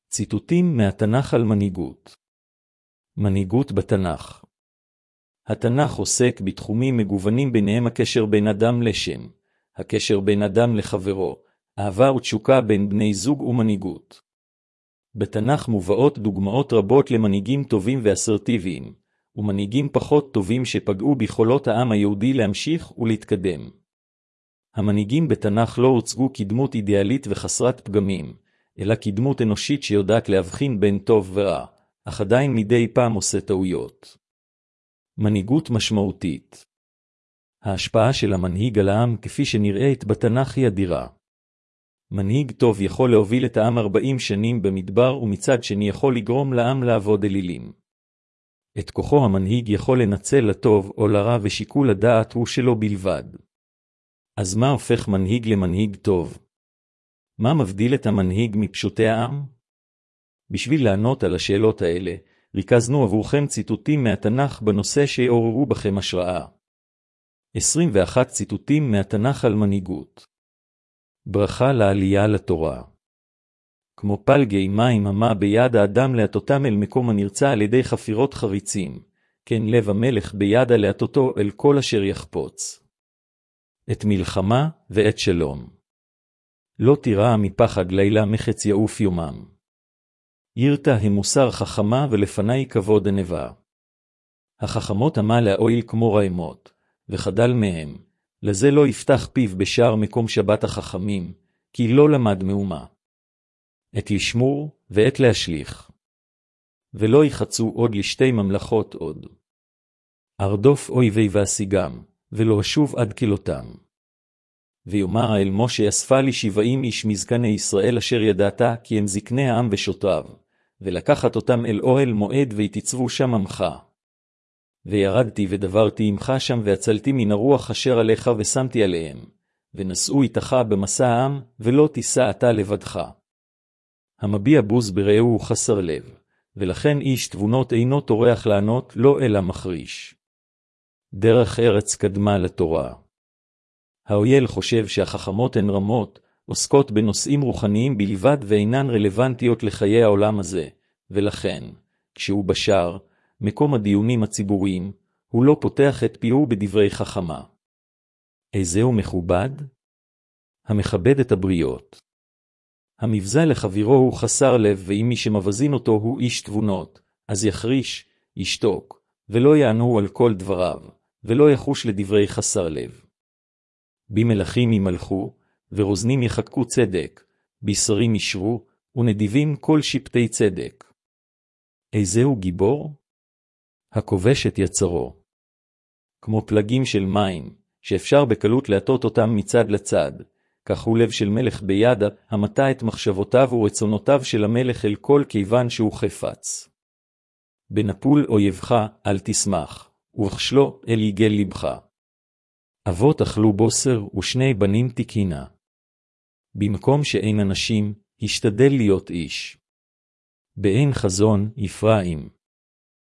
ציטוטים מהתנ"ך על מנהיגות. מנהיגות בתנ"ך. התנ"ך עוסק בתחומים מגוונים, ביניהם הקשר בין אדם לשם, הקשר בין אדם לחברו, אהבה ותשוקה בין בני זוג ומנהיגות. בתנ"ך מובאות דוגמאות רבות למנהיגים טובים ואסרטיביים, ומנהיגים פחות טובים שפגעו ביכולות העם היהודי להמשיך ולהתקדם. המנהיגים בתנ"ך לא הוצגו כדמות אידיאלית וחסרת פגמים, אלא כדמות אנושית שיודעת להבחין בין טוב ורע, אך עדיין מדי פעם עושה טעויות. מנהיגות משמעותית. ההשפעה של המנהיג על העם כפי שנראית בתנ"ך היא אדירה. מנהיג טוב יכול להוביל את העם 40 שנים במדבר, ומצד שני יכול לגרום לעם לעבוד אלילים. את כוחו המנהיג יכול לנצל לטוב או לרע, ושיקול הדעת הוא שלו בלבד. אז מה הופך מנהיג למנהיג טוב? מה מבדיל את המנהיג מפשוטי העם? בשביל לענות על השאלות האלה, ריכזנו עבורכם ציטוטים מהתנ"ך בנושא שיעוררו בכם השראה. 21 ציטוטים מהתנ"ך על מנהיגות. ברכה לעלייה לתורה. כמו פלגי מים המה ביד האדם להטותם אל מקום הנרצה על ידי חפירות חריצים, כן לב המלך ביד להטותו אל כל אשר יחפוץ. את מלחמה ואת שלום. לא תירא מפחד לילה מחץ יעוף יומם. ירתה המוסר חכמה ולפני כבוד ענווה. החכמות עמה להועיל כמו רעימות, וחדל מהם, לזה לא יפתח פיו בשער מקום שבת החכמים, כי לא למד מאומה. את ישמור ואת להשליך. ולא יחצו עוד לשתי ממלכות עוד. ארדוף אויבי ואשיגם, ולא אשוב עד כלותם. ויאמר אל משה, אספה לי 70 איש מזקני ישראל אשר ידעת כי הם זקני העם ושוטריו, ולקחת אותם אל אוהל מועד ויתצבו שם עמך. וירדתי ודברתי עמך שם, והצלתי מן הרוח אשר עליך ושמתי עליהם, ונשאו איתך במסע העם, ולא תישא אתה לבדך. המביע בוז ברעהו הוא חסר לב, ולכן איש תבונות אינו טורח לענות לא אלא מחריש. דרך ארץ קדמה לתורה. האויל חושב שהחכמות הן רמות, עוסקות בנושאים רוחניים בלבד ואינן רלוונטיות לחיי העולם הזה, ולכן, כשהוא בשער, מקום הדיונים הציבוריים, הוא לא פותח את פיהו בדברי חכמה. איזהו מכובד? המכבד את הבריות. המבזה לחבירו הוא חסר לב, ואם מי שמבזין אותו הוא איש תבונות, אז יחריש, ישתוק, ולא יענו על כל דבריו, ולא יחוש לדברי חסר לב. במלכים ימלכו, ורוזנים יחקקו צדק, בשרים ישרו, ונדיבים כל שבטי צדק. איזהו גיבור? הכובש את יצרו. כמו פלגים של מים, שאפשר בקלות להטות אותם מצד לצד, כך הוא לב של מלך ביד, המטה את מחשבותיו ורצונותיו של המלך אל כל כיוון שהוא חפץ. בנפול אויבך אל תשמח, ובחשלו אל יגל לבך. אבות אכלו בוסר ושני בנים תקינה. במקום שאין אנשים, השתדל להיות איש. באין חזון יפרעים.